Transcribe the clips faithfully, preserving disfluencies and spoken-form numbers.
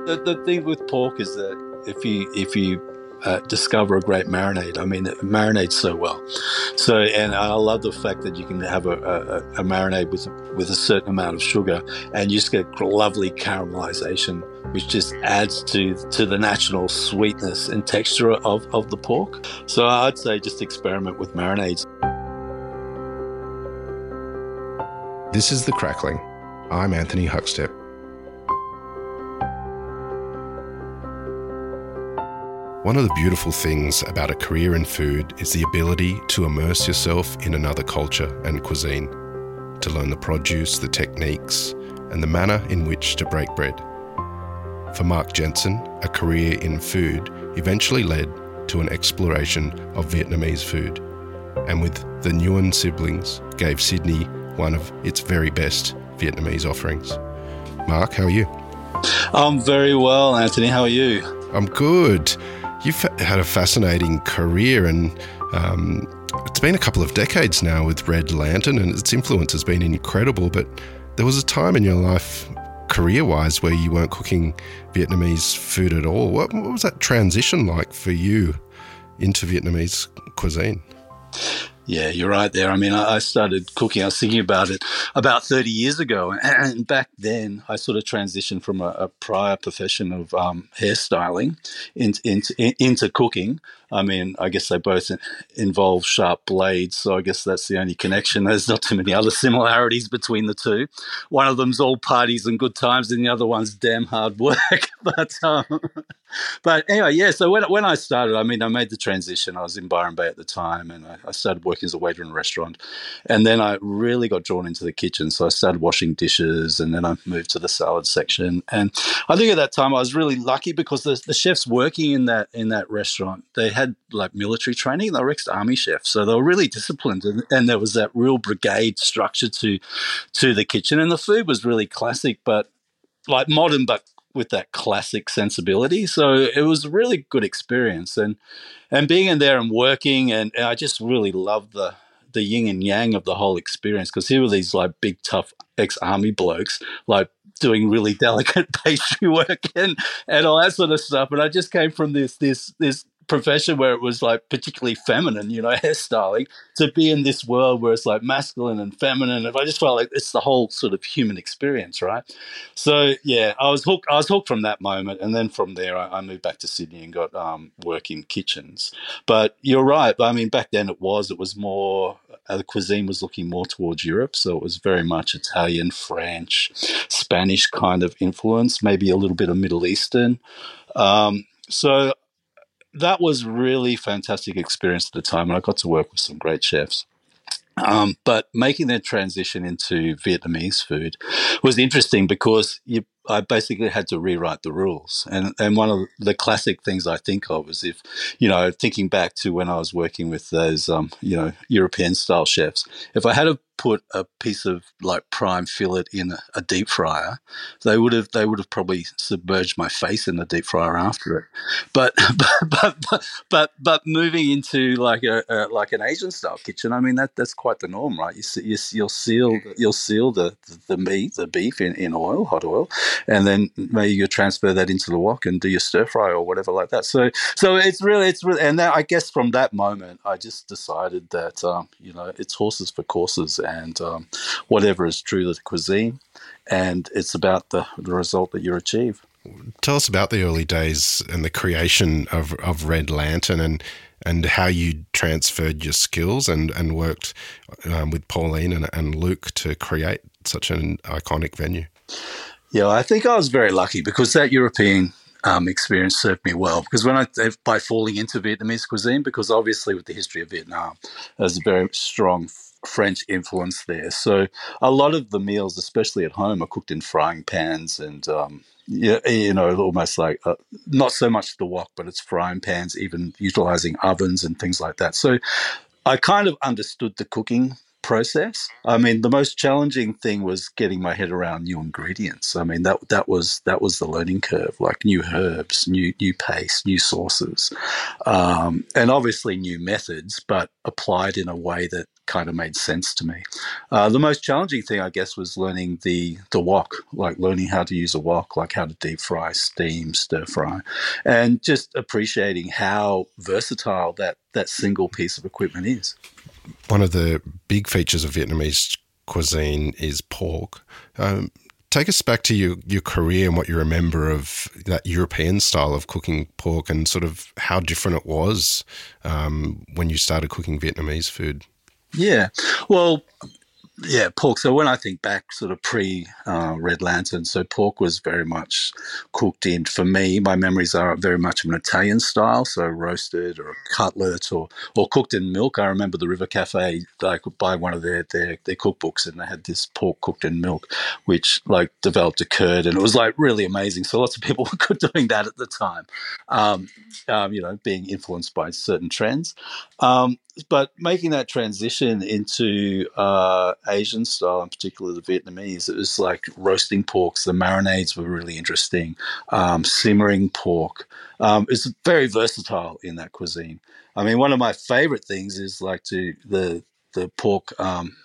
The, the thing with pork is that if you if you uh, discover a great marinade, I mean, it marinates so well. So, and I love the fact that you can have a, a, a marinade with with a certain amount of sugar, and you just get lovely caramelization, which just adds to to the natural sweetness and texture of, of the pork. So, I'd say just experiment with marinades. This is The Crackling. I'm Anthony Huckstep. One of the beautiful things about a career in food is the ability to immerse yourself in another culture and cuisine, to learn the produce, the techniques, and the manner in which to break bread. For Mark Jensen, a career in food eventually led to an exploration of Vietnamese food, and with the Nguyen siblings gave Sydney one of its very best Vietnamese offerings. Mark, how are you? I'm very well, Anthony. How are you? I'm good. You've had a fascinating career, and um, it's been a couple of decades now with Red Lantern, and its influence has been incredible. But there was a time in your life, career-wise, where you weren't cooking Vietnamese food at all. What, what was that transition like for you into Vietnamese cuisine? Yeah, you're right there. I mean, I started cooking, I was thinking about it about thirty years ago. And back then, I sort of transitioned from a, a prior profession of um, hairstyling into, into, into cooking. I mean, I guess they both involve sharp blades, so I guess that's the only connection. There's not too many other similarities between the two. One of them's all parties and good times, and the other one's damn hard work. but um, but anyway, yeah, so when, when I started, I mean, I made the transition. I was in Byron Bay at the time, and I, I started working as a waiter in a restaurant. And then I really got drawn into the kitchen, so I started washing dishes, and then I moved to the salad section. And I think at that time I was really lucky because the, the chefs working in that in that restaurant, they had like military training. They were ex-army chefs, so they were really disciplined, and, and there was that real brigade structure to to the kitchen. And the food was really classic, but like modern, but with that classic sensibility. So it was a really good experience, and and being in there and working, and, and I just really loved the the yin and yang of the whole experience, because here were these like big tough ex-army blokes like doing really delicate pastry work and and all that sort of stuff. And I just came from this this this profession where it was like particularly feminine, you know, hairstyling, to be in this world where it's like masculine and feminine. And I just felt like it's the whole sort of human experience, right? So yeah, I was hooked. I was hooked from that moment, and then from there, I, I moved back to Sydney and got um, work in kitchens. But you're right. I mean, back then it was it was more uh, the cuisine was looking more towards Europe, so it was very much Italian, French, Spanish kind of influence, maybe a little bit of Middle Eastern. Um, so that was really fantastic experience at the time, and I got to work with some great chefs. Um, but making that transition into Vietnamese food was interesting because you, I basically had to rewrite the rules. And, and one of the classic things I think of is if, you know, thinking back to when I was working with those, um, you know, European style chefs, if I had to put a piece of like prime fillet in a, a deep fryer, they would have they would have probably submerged my face in the deep fryer after it. But but but but but, but moving into like a, a like an Asian style kitchen, I mean that that's quite the norm, right? You, you you'll seal you'll seal the, the meat, the beef in, in oil, hot oil, and then maybe you transfer that into the wok and do your stir fry or whatever like that. So so it's really it's really, and then I guess from that moment I just decided that um, you know, it's horses for courses, and um, whatever is true to the cuisine, and it's about the, the result that you achieve. Tell us about the early days and the creation of, of Red Lantern, and and how you transferred your skills and, and worked um, with Pauline and, and Luke to create such an iconic venue. Yeah, I think I was very lucky because that European um, experience served me well. Because when I, by falling into Vietnamese cuisine, because obviously with the history of Vietnam, there's a very strong French influence there. So a lot of the meals, especially at home, are cooked in frying pans and, um, you, you know, almost like uh, not so much the wok, but it's frying pans, even utilizing ovens and things like that. So I kind of understood the cooking process. I mean, the most challenging thing was getting my head around new ingredients. I mean, that that was that was the learning curve, like new herbs, new new paste, new sauces, um, and obviously new methods, but applied in a way that kind of made sense to me. Uh, the most challenging thing, I guess, was learning the the wok, like learning how to use a wok, like how to deep fry, steam, stir fry, and just appreciating how versatile that that single piece of equipment is. One of the big features of Vietnamese cuisine is pork. Um, take us back to your, your career and what you remember of that European style of cooking pork and sort of how different it was um, when you started cooking Vietnamese food. Yeah, well, yeah, pork. So when I think back, sort of pre uh, Red Lantern, so pork was very much cooked in. For me, my memories are very much of an Italian style, so roasted or a cutlet or or cooked in milk. I remember the River Cafe. I could buy one of their their their cookbooks, and they had this pork cooked in milk, which like developed a curd, and it was like really amazing. So lots of people were good doing that at the time, um, um, you know, being influenced by certain trends. Um, but making that transition into uh, Asian style, in particular the Vietnamese, it was like roasting porks. The marinades were really interesting. Um, simmering pork. Um, it's very versatile in that cuisine. I mean, one of my favorite things is like to the the pork um,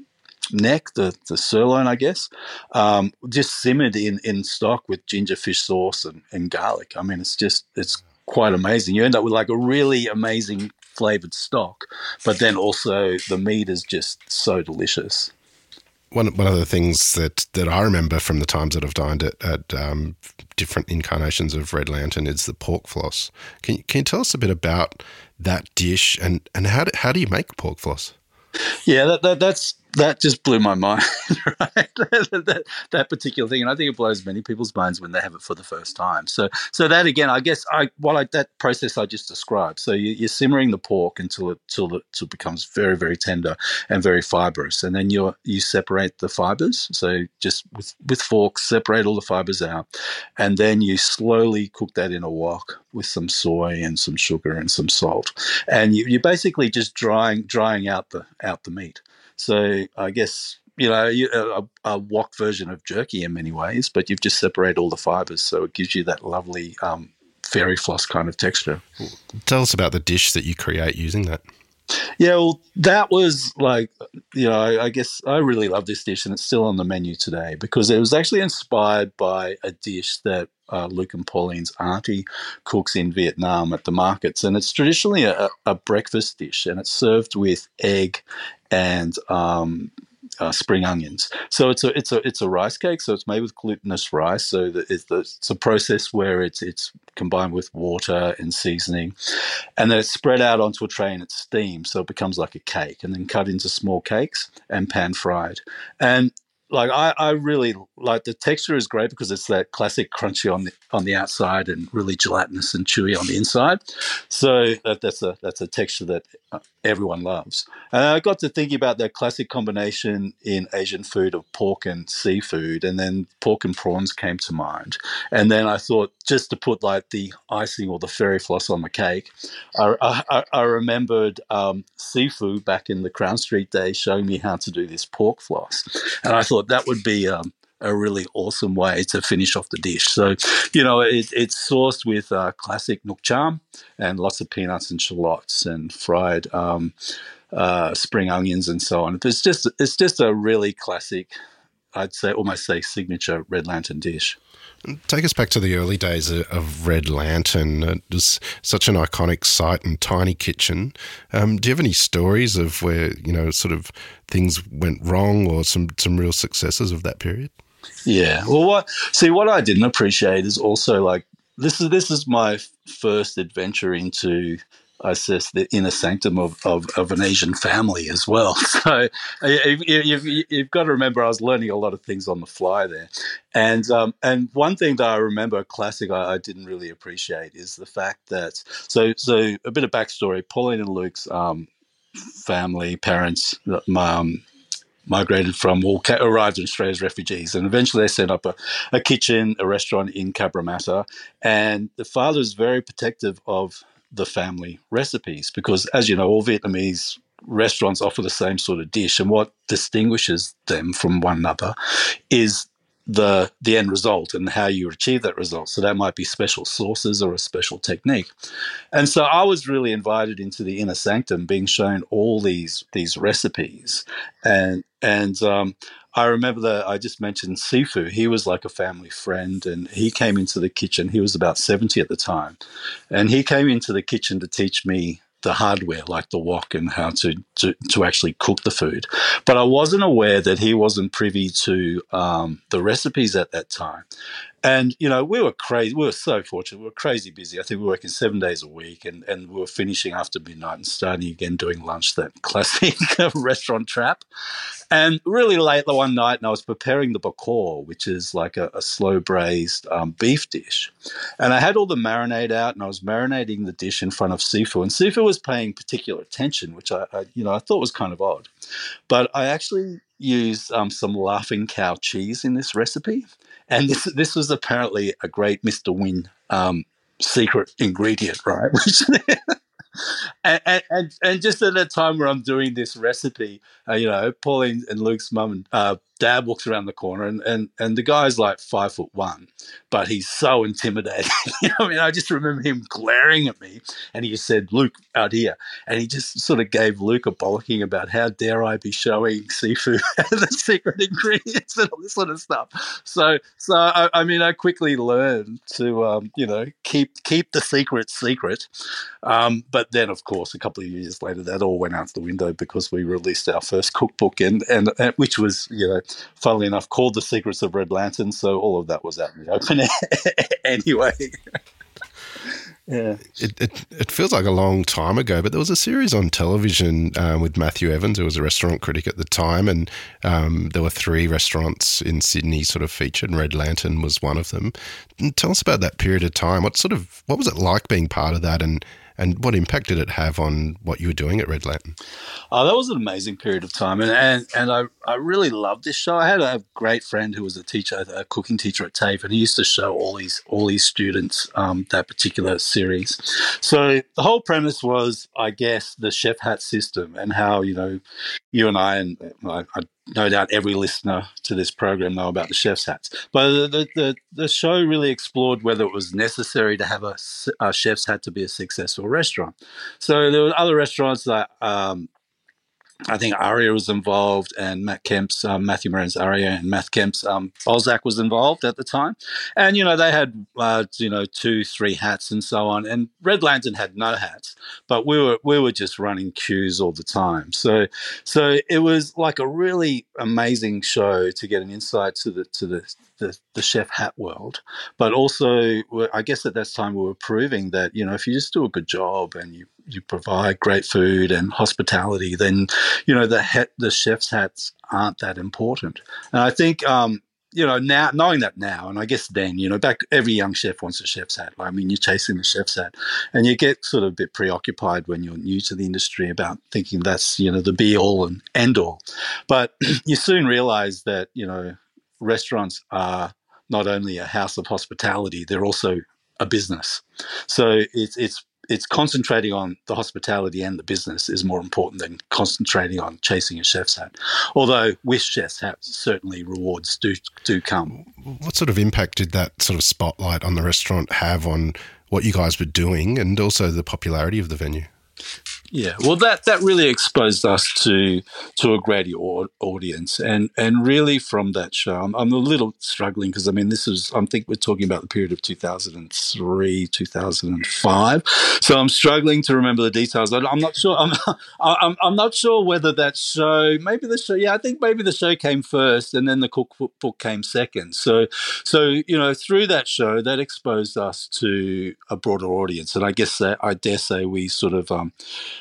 neck, the the sirloin, I guess, um, just simmered in, in stock with ginger fish sauce and, and garlic. I mean, it's just it's quite amazing. You end up with like a really amazing flavored stock, but then also the meat is just so delicious. One one of the things that, that I remember from the times that I've dined at, at um, different incarnations of Red Lantern is the pork floss. Can, can you tell us a bit about that dish and, and how do, how do you make pork floss? Yeah, that, that that's that just blew my mind, right? that, that particular thing, and I think it blows many people's minds when they have it for the first time. So, so that again, I guess, I what I that process I just described. So you, you're simmering the pork until it till it, till it becomes very very tender and very fibrous, and then you you separate the fibers. So just with with forks, separate all the fibers out, and then you slowly cook that in a wok with some soy and some sugar and some salt, and you, you're basically just drying drying out the out the meat. So I guess, you know, a, a wok version of jerky in many ways, but you've just separated all the fibers, so it gives you that lovely um, fairy floss kind of texture. Tell us about the dish that you create using that. Yeah, well, that was like, you know, I, I guess I really love this dish, and it's still on the menu today because it was actually inspired by a dish that uh, Luke and Pauline's auntie cooks in Vietnam at the markets. And it's traditionally a, a breakfast dish, and it's served with egg and um, uh, spring onions. So it's a it's a it's a rice cake. So it's made with glutinous rice. So that it's, it's a process where it's it's combined with water and seasoning, and then it's spread out onto a tray and it's steamed, so it becomes like a cake, and then cut into small cakes and pan fried. And like I, I really like the texture is great because it's that classic crunchy on the on the outside and really gelatinous and chewy on the inside. So that, that's a that's a texture that everyone loves. And I got to thinking about that classic combination in Asian food of pork and seafood, and then pork and prawns came to mind. And then I thought, just to put like the icing or the fairy floss on the cake, I, I, I remembered um, seafood back in the Crown Street days showing me how to do this pork floss, and I thought that would be um, a really awesome way to finish off the dish. So, you know, it, it's sourced with uh, classic nuoc cham and lots of peanuts and shallots and fried um, uh, spring onions and so on. It's just it's just a really classic, I'd say almost say signature Red Lantern dish. Take us back to the early days of Red Lantern. It was such an iconic site and tiny kitchen. Um, do you have any stories of where, you know, sort of things went wrong or some, some real successes of that period? Yeah. Well, what see what I didn't appreciate is also like this is this is my first adventure into, I guess, the inner sanctum of, of, of an Asian family as well. So you, you've, you've got to remember I was learning a lot of things on the fly there. And um, and one thing that I remember, a classic I, I didn't really appreciate is the fact that, so so a bit of backstory, Pauline and Luke's um, family, parents, um, migrated from, or arrived in Australia as refugees, and eventually they set up a, a kitchen, a restaurant in Cabramatta, and the father is very protective of the family recipes because, as you know, all Vietnamese restaurants offer the same sort of dish, and what distinguishes them from one another is the the end result and how you achieve that result. So that might be special sauces or a special technique. And so I was really invited into the inner sanctum, being shown all these these recipes, and and um, I remember that I just mentioned Sifu. He was like a family friend, and he came into the kitchen. He was about seventy at the time, and he came into the kitchen to teach me the hardware, like the wok, and how to, to, to actually cook the food. But I wasn't aware that he wasn't privy to um, the recipes at that time. And, you know, we were crazy. We were so fortunate. We were crazy busy. I think we were working seven days a week, and, and we were finishing after midnight and starting again doing lunch, that classic restaurant trap. And really late one night, and I was preparing the bakor, which is like a, a slow braised um, beef dish. And I had all the marinade out, and I was marinating the dish in front of Sifu. And Sifu was paying particular attention, which I, I you know, I thought was kind of odd. But I actually used um, some laughing cow cheese in this recipe. And this this was apparently a great Mister Wynn um, secret ingredient, right? Which and, and and just at the time where I'm doing this recipe, uh, you know, Pauline and Luke's mum and uh, dad walks around the corner, and, and and the guy's like five foot one, but he's so intimidating. You know, I mean, I just remember him glaring at me, and he just said, "Luke, out here," and he just sort of gave Luke a bollocking about how dare I be showing seafood the secret ingredients and all this sort of stuff. So, so I, I mean, I quickly learned to, um, you know, keep keep the secret secret. Um, but then, of course, a couple of years later, that all went out the window because we released our first cookbook, and, and, and which was, you know, funnily enough, called The Secrets of Red Lantern. So all of that was out in the open anyway. Yeah. It, it it feels like a long time ago, but there was a series on television um, with Matthew Evans, who was a restaurant critic at the time, and um, there were three restaurants in Sydney sort of featured, and Red Lantern was one of them. And tell us about that period of time. What sort of what was it like being part of that, and and what impact did it have on what you were doing at Red Lantern? Oh, that was an amazing period of time, and and, and I, I really loved this show. I had a great friend who was a teacher, a cooking teacher at TAFE, and he used to show all these all these students um, that particular series. So the whole premise was, I guess, the chef hat system, and how, you know, you and I, and I, I no doubt every listener to this program know about the chef's hats. But the, the, the show really explored whether it was necessary to have a, a chef's hat to be a successful restaurant. So there were other restaurants that um, I think Aria was involved, and Matt Kemp's, um, Matthew Moran's Aria, and Matt Kemp's um, Balzac was involved at the time. And, you know, they had, uh, you know, two, three hats and so on. And Red Lantern had no hats, but we were we were just running queues all the time. So so it was like a really amazing show to get an insight to the to the the, the chef hat world. But also, I guess at that time we were proving that, you know, if you just do a good job and you you provide great food and hospitality, then, you know, the hat, the chef's hats aren't that important. And I think, um, you know, now knowing that now, and I guess then, you know, back every young chef wants a chef's hat. I mean, you're chasing the chef's hat, and you get sort of a bit preoccupied when you're new to the industry about thinking that's, you know, the be all and end all. But you soon realize that, you know, restaurants are not only a house of hospitality, they're also a business. So it's it's it's concentrating on the hospitality and the business is more important than concentrating on chasing a chef's hat. Although with chef's hats, certainly rewards do do come. What sort of impact did that sort of spotlight on the restaurant have on what you guys were doing, and also the popularity of the venue? Yeah, well, that, that really exposed us to to a greater audience, and and really from that show, I'm, I'm a little struggling because I mean this is I think we're talking about the period of two thousand three, two thousand five, so I'm struggling to remember the details. I'm not sure. I'm I'm I'm not sure whether that show, maybe the show, yeah, I think maybe the show came first, and then the cookbook came second. So so you know, through that show, that exposed us to a broader audience, and I guess that I dare say we sort of um.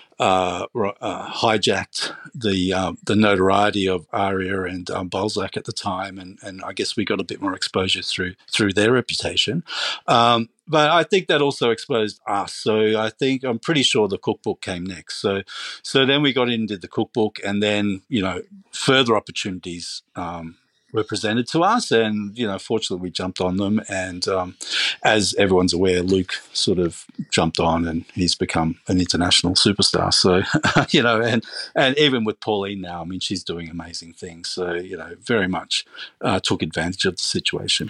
Uh, uh, hijacked the uh, the notoriety of Aria and um, Balzac at the time, and, and I guess we got a bit more exposure through through their reputation. Um, but I think that also exposed us. So I think I'm pretty sure the cookbook came next. So so then we got into the cookbook, and then, you know, further opportunities Um, were presented to us, and you know, fortunately, we jumped on them. And um, as everyone's aware, Luke sort of jumped on, and he's become an international superstar. So you know, and and even with Pauline now, I mean, she's doing amazing things. So you know, very much uh, took advantage of the situation.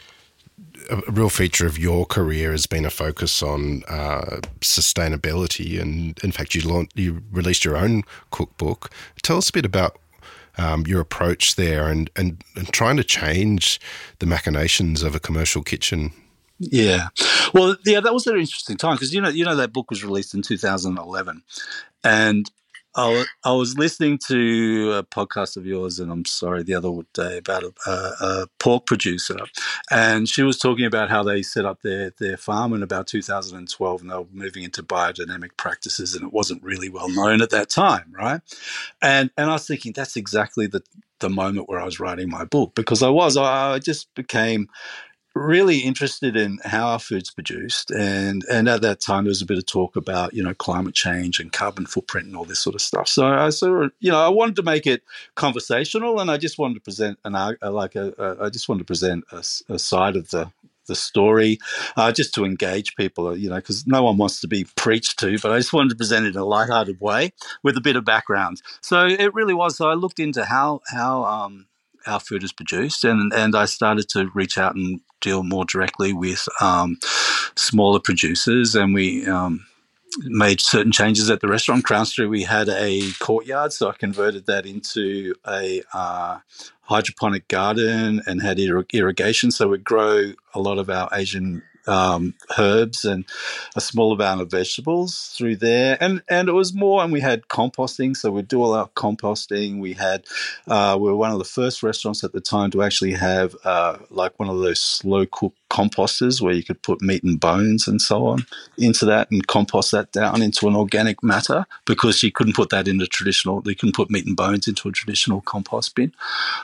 A real feature of your career has been a focus on uh, sustainability, and in fact, you launched, you released your own cookbook. Tell us a bit about um, your approach there, and, and and trying to change the machinations of a commercial kitchen. Yeah, well, yeah, that was an interesting time because you know, you know, that book was released in two thousand eleven, and I was, I was listening to a podcast of yours, and I'm sorry, the other day about a, a, a pork producer, and she was talking about how they set up their, their farm in about two thousand twelve, and they were moving into biodynamic practices, and it wasn't really well known at that time, right? And and I was thinking that's exactly the the moment where I was writing my book, because I was I just became really interested in how our food's produced, and and at that time there was a bit of talk about you know climate change and carbon footprint and all this sort of stuff. So I sort of you know I wanted to make it conversational, and I just wanted to present an like a, a I just wanted to present a, a side of the the story, uh, just to engage people, you know, because no one wants to be preached to, but I just wanted to present it in a lighthearted way with a bit of background. So it really was. So I looked into how how um, our food is produced, and and I started to reach out and deal more directly with um, smaller producers, and we um, made certain changes at the restaurant. Crown Street, we had a courtyard, so I converted that into a uh, hydroponic garden and had ir- irrigation, so we grow a lot of our Asian um, herbs and a small amount of vegetables through there. And and it was more, and we had composting, so we'd do all our composting. We had, uh, we were one of the first restaurants at the time to actually have uh, like one of those slow cook composters where you could put meat and bones and so on into that and compost that down into an organic matter, because you couldn't put that in a traditional, you couldn't put meat and bones into a traditional compost bin.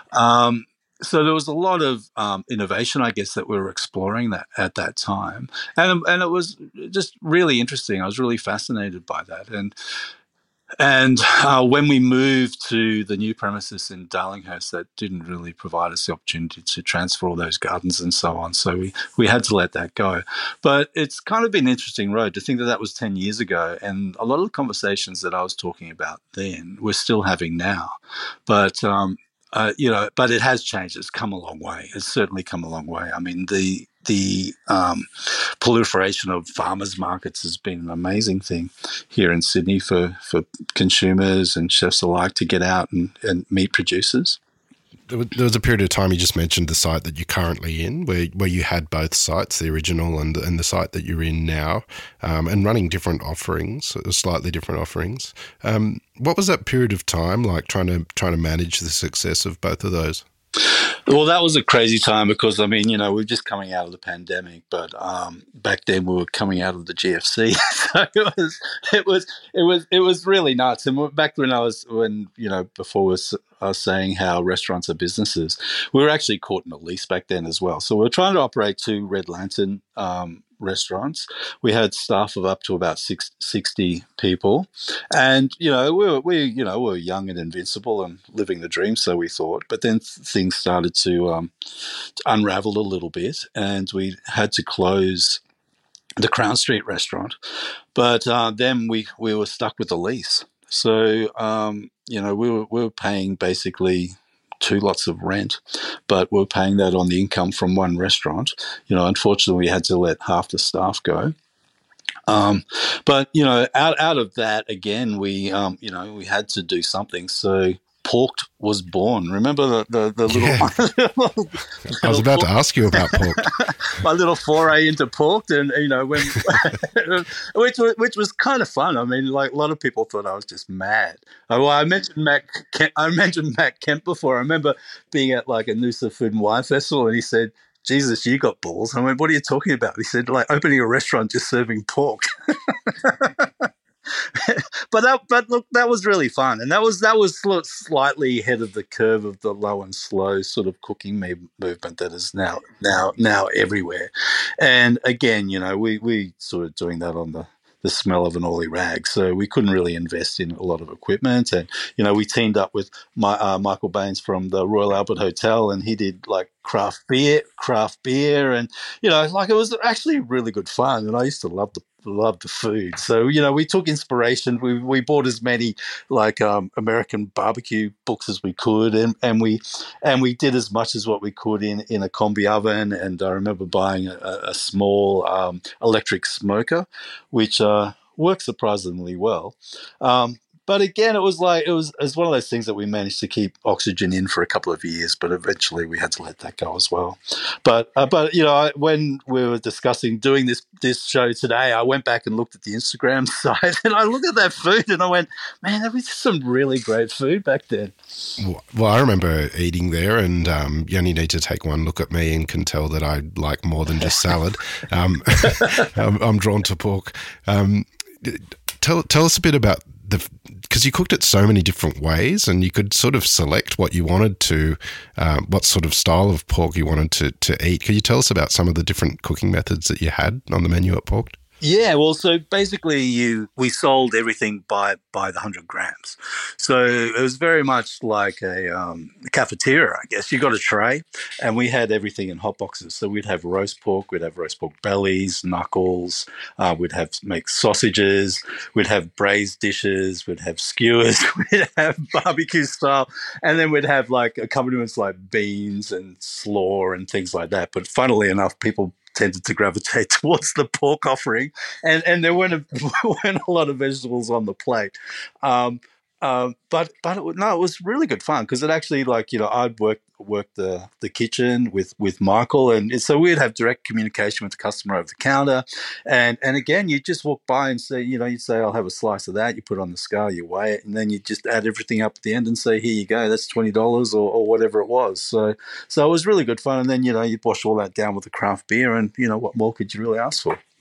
Um, so there was a lot of um, innovation, I guess, that we were exploring that at that time, and and it was just really interesting. I was really fascinated by that, and and uh, when we moved to the new premises in Darlinghurst, that didn't really provide us the opportunity to transfer all those gardens and so on. So we, we had to let that go. But it's kind of been an interesting road to think that that was ten years ago. And a lot of the conversations that I was talking about then we're still having now. But, um, uh, you know, but it has changed. It's come a long way. It's certainly come a long way. I mean, the the um, proliferation of farmers markets has been an amazing thing here in Sydney for, for consumers and chefs alike to get out and, and meet producers. There was a period of time, you just mentioned the site that you're currently in, where where you had both sites, the original and and the site that you're in now, um, and running different offerings, slightly different offerings. Um, what was that period of time like, trying to trying to manage the success of both of those? Well, that was a crazy time because, I mean, you know, we're just coming out of the pandemic, but um, back then we were coming out of the G F C. So it was, it was, it was, it was really nuts. And back when I was, when, you know, before we was, I was saying how restaurants are businesses, we were actually caught in a lease back then as well. So we were trying to operate two Red Lantern um, restaurants. We had staff of up to about six, sixty people, and you know we were we you know we were young and invincible and living the dream, so we thought. But then things started to, um, to unravel a little bit, and we had to close the Crown Street restaurant. But uh, then we we were stuck with the lease, so um, you know we were we were paying basically two lots of rent, but we're paying that on the income from one restaurant. You know, unfortunately, we had to let half the staff go. Um, but you know, out out of that again, we um, you know we had to do something. So Porked was born. Remember the the, the little, yeah. little. I was about to ask you about Porked. My little foray into Porked, and you know when, which was which was kind of fun. I mean, like a lot of people thought I was just mad. Oh, well, I mentioned Matt. Kemp, I mentioned Matt Kemp before. I remember being at like a Noosa Food and Wine Festival, and he said, "Jesus, you got balls." I went, "What are you talking about?" He said, "Like opening a restaurant just serving pork." but that, but look, that was really fun, and that was that was slightly ahead of the curve of the low and slow sort of cooking me- movement that is now now now everywhere. And again, you know, we we sort of doing that on the the smell of an oily rag. So we couldn't really invest in a lot of equipment. And, you know, we teamed up with my, uh, Michael Baines from the Royal Albert Hotel, and he did like craft beer, craft beer. And, you know, like it was actually really good fun. And I used to love the love the food. So, you know, we took inspiration. We we bought as many like um, American barbecue books as we could, and, and we and we did as much as what we could in, in a combi oven. And I remember buying a, a small um, electric smoker, which uh, worked surprisingly well. Um, but again, it was like it was, it was one of those things that we managed to keep oxygen in for a couple of years, but eventually we had to let that go as well. But uh, but you know, I, when we were discussing doing this this show today, I went back and looked at the Instagram site, and I looked at that food, and I went, "Man, there was some really great food back then." Well, I remember eating there, and um, you only need to take one look at me and can tell that I like more than just salad. Um, I'm, I'm drawn to pork. Um, tell tell us a bit about the, because you cooked it so many different ways, and you could sort of select what you wanted to, um, what sort of style of pork you wanted to to eat. Could you tell us about some of the different cooking methods that you had on the menu at Porked? Yeah, well, so basically, you we sold everything by by the hundred grams, so it was very much like a um, cafeteria, I guess. You got a tray, and we had everything in hot boxes. So we'd have roast pork, we'd have roast pork bellies, knuckles, uh, we'd have make sausages, we'd have braised dishes, we'd have skewers, we'd have barbecue style, and then we'd have like accompaniments like beans and slaw and things like that. But funnily enough, people tended to gravitate towards the pork offering, and and there weren't a, weren't a lot of vegetables on the plate. Um, um, but but it, no, it was really good fun because it actually, like, you know, I'd work work the the kitchen with with Michael, and so we'd have direct communication with the customer over the counter, and and again, you just walk by and say, you know, you'd say, I'll have a slice of that. You put it on the scale, you weigh it, and then you just add everything up at the end and say, here you go, that's twenty dollars or, or whatever it was. So so it was really good fun, and then, you know, you'd wash all that down with a craft beer, and you know, what more could you really ask for?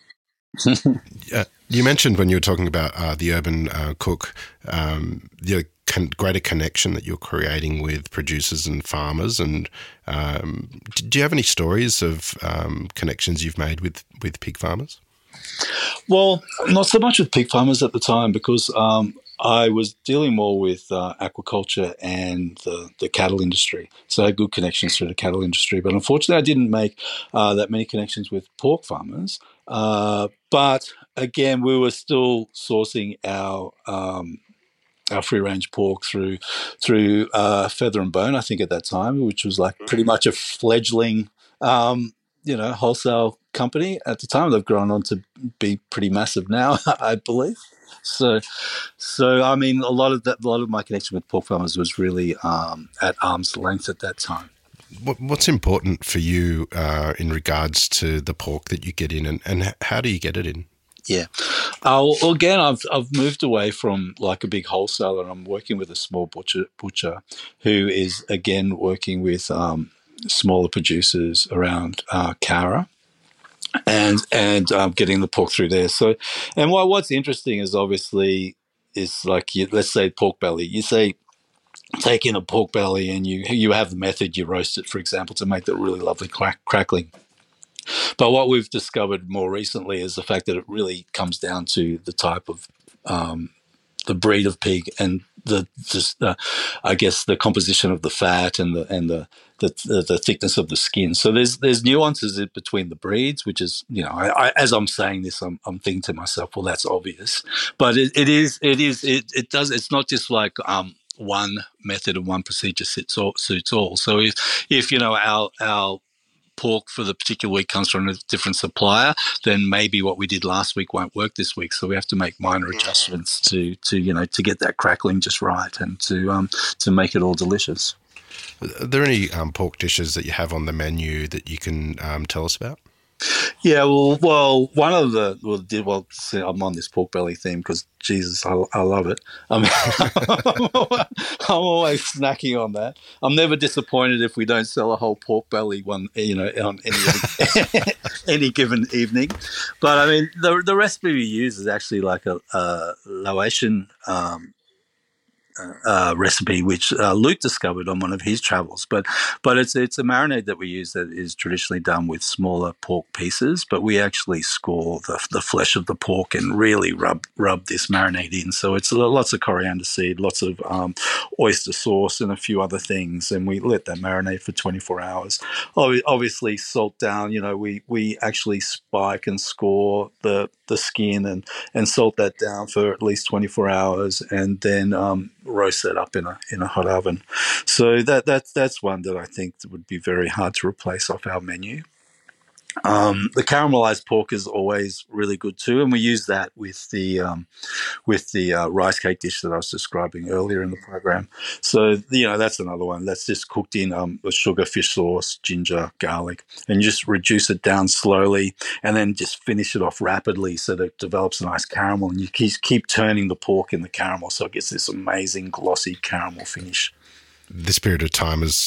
Uh, you mentioned when you were talking about uh, the urban uh, cook, um, the con- greater connection that you're creating with producers and farmers. And um, do you have any stories of um, connections you've made with, with pig farmers? Well, not so much with pig farmers at the time, because um, I was dealing more with uh, aquaculture and the, the cattle industry. So I had good connections through the cattle industry. But unfortunately, I didn't make uh, that many connections with pork farmers. Uh, but again, we were still sourcing our um, our free range pork through through uh, Feather and Bone, I think, at that time, which was like pretty much a fledgling, um, you know, wholesale company at the time. They've grown on to be pretty massive now, I believe. So, so I mean, a lot of that, a lot of my connection with pork farmers was really um, at arm's length at that time. What's important for you uh, in regards to the pork that you get in, and, and how do you get it in? Yeah. Uh, well, again, I've I've moved away from like a big wholesaler, and I'm working with a small butcher butcher who is again working with um, smaller producers around uh, Cara, and and um, getting the pork through there. So, and what what's interesting is obviously is like you, let's say pork belly. You say take in a pork belly, and you you have the method, you roast it, for example, to make that really lovely crack, crackling. But what we've discovered more recently is the fact that it really comes down to the type of um, the breed of pig, and the just uh, I guess the composition of the fat and the and the, the the thickness of the skin. So there's there's nuances between the breeds, which is, you know, I, I, as I'm saying this, I'm, I'm thinking to myself, well, that's obvious, but it, it is it is it, it does it's not just like um, one method and one procedure suits all, suits all. So if if you know our our pork for the particular week comes from a different supplier, then maybe what we did last week won't work this week. So we have to make minor adjustments to, to you know, to get that crackling just right, and to um, to make it all delicious. Are there any um, pork dishes that you have on the menu that you can um, tell us about? Yeah, well, well, one of the well, did well. See, I'm on this pork belly theme because Jesus, I, I love it. I mean, I'm always snacking on that. I'm never disappointed if we don't sell a whole pork belly one, you know, on any any given evening. But I mean, the the recipe we use is actually like a, a Laotian um, uh, recipe which uh, Luke discovered on one of his travels. But but it's it's a marinade that we use that is traditionally done with smaller pork pieces, but we actually score the, the flesh of the pork and really rub rub this marinade in. So it's lots of coriander seed, lots of um, oyster sauce, and a few other things, and we let that marinate for twenty-four hours. Obviously, salt down. You know, we we actually spike and score the the skin and and salt that down for at least twenty-four hours, and then um, roast that up in a in a hot oven. So that that's that's one that I think would be very hard to replace off our menu. Um, the caramelized pork is always really good too, and we use that with the um, with the uh, rice cake dish that I was describing earlier in the program. So you know that's another one that's just cooked in um, with sugar, fish sauce, ginger, garlic, and you just reduce it down slowly, and then just finish it off rapidly so that it develops a nice caramel. And you keep keep turning the pork in the caramel so it gets this amazing glossy caramel finish. This period of time has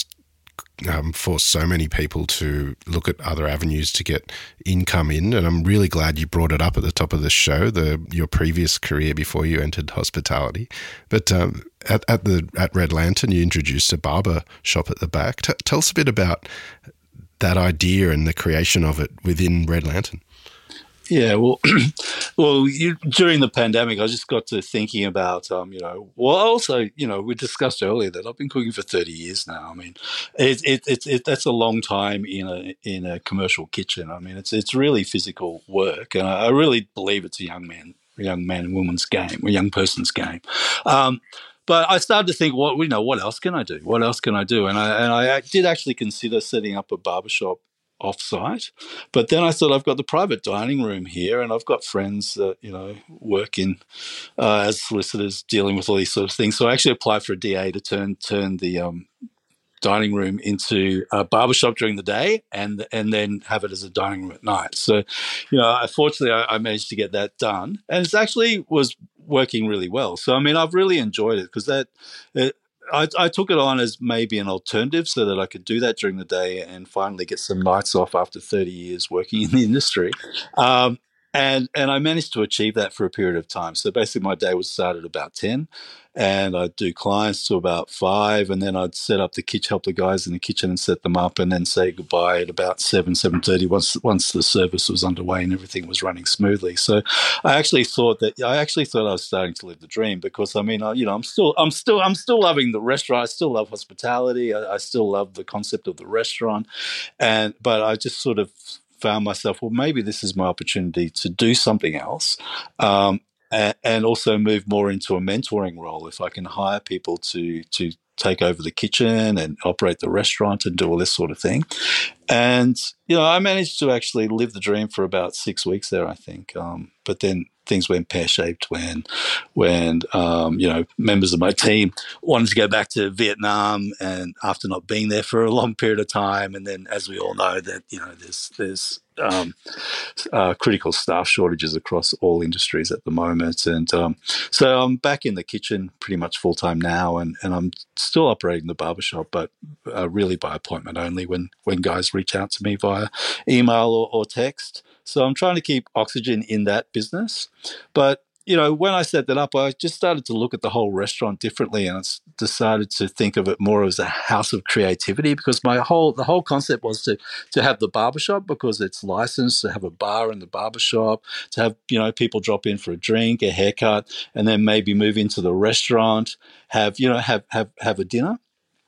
Um, forced so many people to look at other avenues to get income in, and I'm really glad you brought it up at the top of the show, the your previous career before you entered hospitality. But um, at, at the at Red Lantern, you introduced a barber shop at the back. T- tell us a bit about that idea and the creation of it within Red Lantern. Yeah, well, well, you, during the pandemic, I just got to thinking about, um, you know, well, also, you know, we discussed earlier that I've been cooking for thirty years now. I mean, it, it, it, it, that's a long time in a in a commercial kitchen. I mean, it's it's really physical work, and I, I really believe it's a young man, a young man and woman's game, a young person's game. Um, But I started to think, what you know, what else can I do? What else can I do? And I and I did actually consider setting up a barbershop off-site, but then I thought I've got the private dining room here, and I've got friends that you know work in uh, as solicitors dealing with all these sort of things. So I actually applied for a D A to turn turn the um, dining room into a barbershop during the day, and and then have it as a dining room at night. So, you know, unfortunately, I, I managed to get that done, and it actually was working really well. So, I mean, I've really enjoyed it because that. It, I, I took it on as maybe an alternative so that I could do that during the day and finally get some nights off after thirty years working in the industry. Um, and and I managed to achieve that for a period of time. So basically my day would start at about ten, and I'd do clients to about five, and then I'd set up the kitchen, help the guys in the kitchen and set them up, and then say goodbye at about seven, seven thirty once once the service was underway and everything was running smoothly. So I actually thought that I actually thought I was starting to live the dream because I mean, I, you know, I'm still I'm still I'm still loving the restaurant. I still love hospitality. I, I still love the concept of the restaurant, and but I just sort of found myself, well, maybe this is my opportunity to do something else. Um, and also move more into a mentoring role if I can hire people to to take over the kitchen and operate the restaurant and do all this sort of thing. And, you know, I managed to actually live the dream for about six weeks there, I think. Um, but then things went pear-shaped when, when um, you know, members of my team wanted to go back to Vietnam, and after not being there for a long period of time. And then, as we all know, that, you know, there's there's um, uh, critical staff shortages across all industries at the moment. And um, so I'm back in the kitchen pretty much full-time now, and, and I'm still operating the barbershop, but uh, really by appointment only when, when guys reach out to me via email or, or text. So I'm trying to keep oxygen in that business. But, you know, when I set that up, I just started to look at the whole restaurant differently, and I decided to think of it more as a house of creativity, because my whole the whole concept was to to have the barbershop because it's licensed, to have a bar in the barbershop, to have, you know, people drop in for a drink, a haircut, and then maybe move into the restaurant, have, you know, have have have a dinner.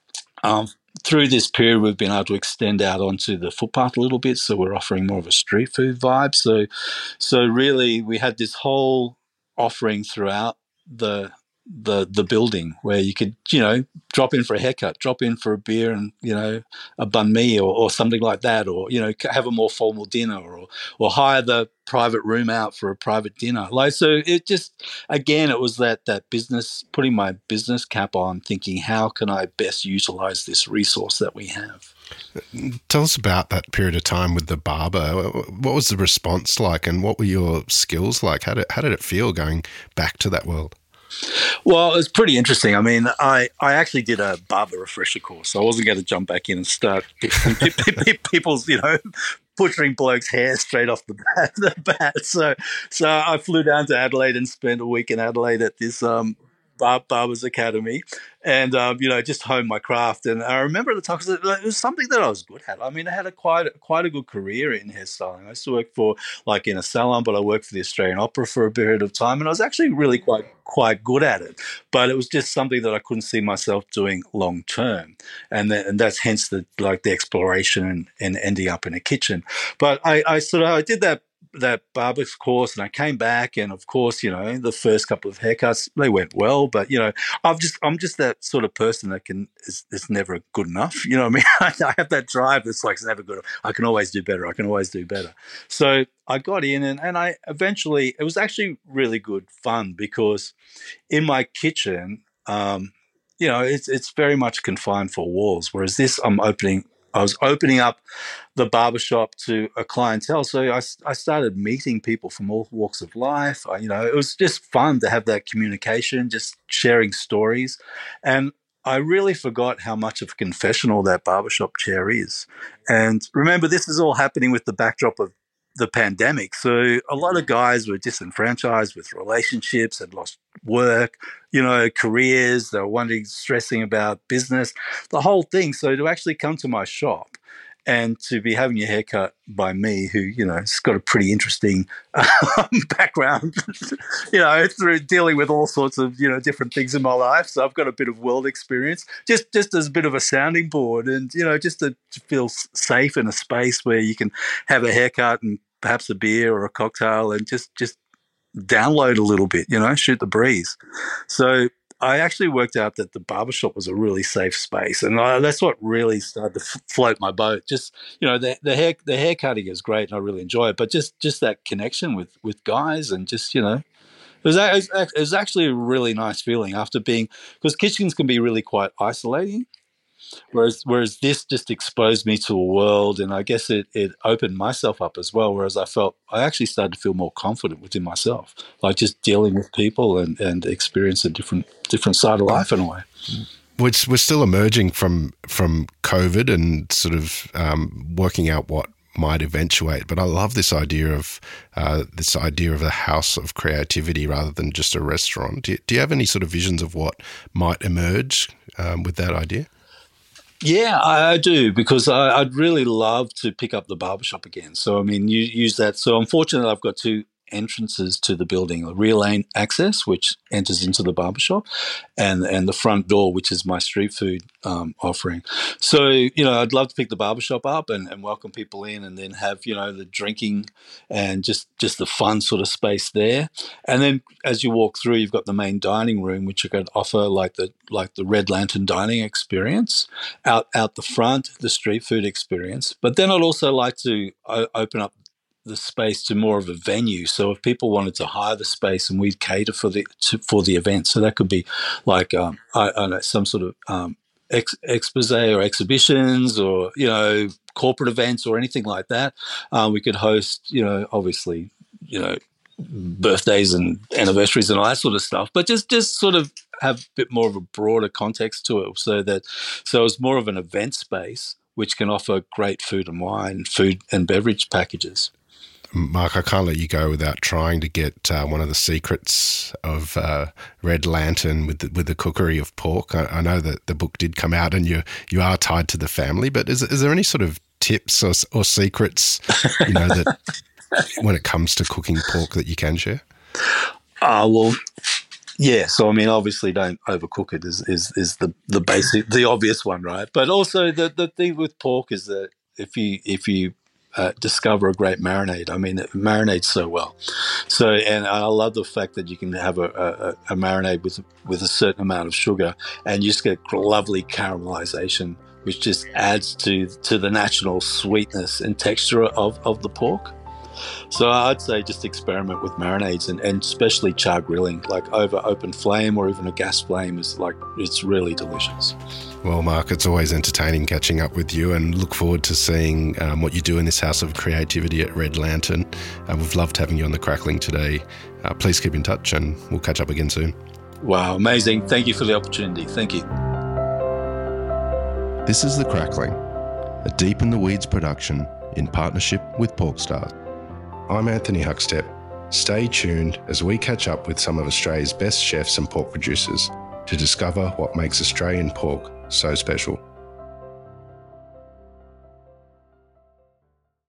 Um, through this period, we've been able to extend out onto the footpath a little bit, so we're offering more of a street food vibe. So, so really, we had this whole offering throughout the the the building where you could, you know, drop in for a haircut, drop in for a beer and, you know, a banh mi or, or something like that, or, you know, have a more formal dinner, or or hire the private room out for a private dinner. Like, so it just, again, it was that that business, putting my business cap on, thinking, how can I best utilize this resource that we have? Tell us about that period of time with the barber. What was the response like, and what were your skills like? How did how did it feel going back to that world? Well, it's pretty interesting. I mean, I, I actually did a barber refresher course. So I wasn't going to jump back in and start people's, you know, butchering blokes' hair straight off the bat. The bat. So, so I flew down to Adelaide and spent a week in Adelaide at this um, Bar- Barbers Academy, and um, you know, just honed my craft. And I remember at the time, 'cause it it was something that I was good at. I mean, I had a quite quite a good career in hairstyling. I used to work for like in a salon, but I worked for the Australian Opera for a period of time, and I was actually really quite quite good at it. But it was just something that I couldn't see myself doing long term, and then, and that's hence the like the exploration and, and ending up in a kitchen. But I, I sort of I did that that barber's course, and I came back, and of course, you know, the first couple of haircuts, they went well, but you know, I've just I'm just that sort of person that can is, is never good enough. You know what I mean? I have that drive that's like it's never good. I can always do better. I can always do better. So I got in, and, and I eventually it was actually really good fun because in my kitchen, um, you know, it's it's very much confined for walls. Whereas this, I'm opening. I was opening up the barbershop to a clientele. So I, I started meeting people from all walks of life. I, you know, it was just fun to have that communication, just sharing stories. And I really forgot how much of a confessional that barbershop chair is. And remember, this is all happening with the backdrop of the pandemic. So a lot of guys were disenfranchised with relationships, had lost work, you know, careers. They were wondering, stressing about business, the whole thing. So to actually come to my shop and to be having your hair cut by me, who, you know, has got a pretty interesting um, background, you know, through dealing with all sorts of, you know, different things in my life. So I've got a bit of world experience, just just as a bit of a sounding board, and, you know, just to, to feel safe in a space where you can have a haircut and perhaps a beer or a cocktail and just, just download a little bit, you know, shoot the breeze. So I actually worked out that the barbershop was a really safe space, and I, that's what really started to f- float my boat. Just, you know, the, the hair the hair cutting is great, and I really enjoy it, but just just that connection with with guys, and just, you know, it was, it was actually a really nice feeling after being, because kitchens can be really quite isolating. Whereas, whereas this just exposed me to a world, and I guess it, it opened myself up as well. Whereas I felt I actually started to feel more confident within myself, like just dealing with people and, and experience a different different side of life in a way. We're, we're still emerging from from COVID and sort of um, working out what might eventuate. But I love this idea of uh, this idea of a house of creativity rather than just a restaurant. Do you, do you have any sort of visions of what might emerge um, with that idea? Yeah, I, I do, because I, I'd really love to pick up the barbershop again. So, I mean, you use that. So, unfortunately, I've got two entrances to the building, the rear lane access, which enters into the barbershop, and and the front door, which is my street food um, offering. So, you know, I'd love to pick the barbershop up and, and welcome people in, and then have, you know, the drinking and just, just the fun sort of space there. And then as you walk through, you've got the main dining room, which you could offer like the like the Red Lantern dining experience out, out the front, the street food experience. But then I'd also like to o- open up the space to more of a venue. So if people wanted to hire the space, and we'd cater for the to, for the event, so that could be like um, I, I don't know, some sort of um, ex, expose or exhibitions, or, you know, corporate events or anything like that. Um, we could host, you know, obviously, you know, birthdays and anniversaries and all that sort of stuff, but just just sort of have a bit more of a broader context to it, so that so it's more of an event space which can offer great food and wine, food and beverage packages. Mark, I can't let you go without trying to get uh, one of the secrets of uh, Red Lantern with the, with the cookery of pork. I, I know that the book did come out, and you you are tied to the family, but is is there any sort of tips or, or secrets, you know, that when it comes to cooking pork that you can share? Ah, uh, well, yeah. So I mean, obviously, don't overcook it. Is is is the the basic, the obvious one, right? But also the the thing with pork is that if you if you Uh, discover a great marinade. I mean, it marinates so well. So, and I love the fact that you can have a, a, a marinade with with a certain amount of sugar, and you just get lovely caramelization, which just adds to to the natural sweetness and texture of, of the pork. So I'd say just experiment with marinades, and, and especially char grilling, like over open flame or even a gas flame, is like, it's really delicious. Well, Mark, it's always entertaining catching up with you, and look forward to seeing um, what you do in this House of Creativity at Red Lantern. Uh, we've loved having you on The Crackling today. Uh, please keep in touch, and we'll catch up again soon. Wow, amazing. Thank you for the opportunity. Thank you. This is The Crackling, a Deep in the Weeds production in partnership with Porkstars. I'm Anthony Huckstep. Stay tuned as we catch up with some of Australia's best chefs and pork producers to discover what makes Australian pork so special.